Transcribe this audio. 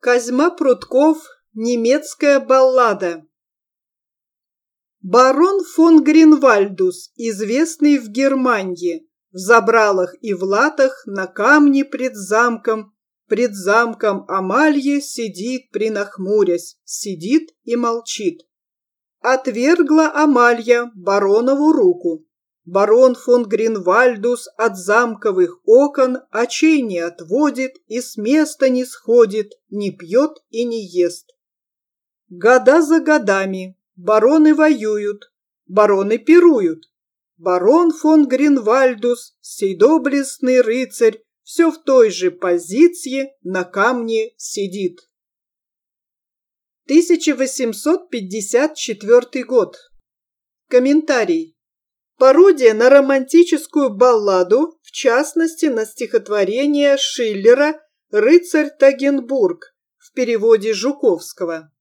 Козьма Прутков. Немецкая баллада. Барон фон Гринвальдус, известный в Германии, в забралах и в латах на камне пред замком Амалье сидит, принахмурясь, сидит и молчит. Отвергла Амалья баронову руку. Барон фон Гринвальдус от замковых окон очей не отводит и с места не сходит, не пьет и не ест. Года за годами бароны воюют, бароны пируют. Барон фон Гринвальдус, сей доблестный рыцарь, все в той же позиции на камне сидит. 1854 год. Комментарий. Пародия на романтическую балладу, в частности на стихотворение Шиллера «Рыцарь Тагенбург» в переводе Жуковского.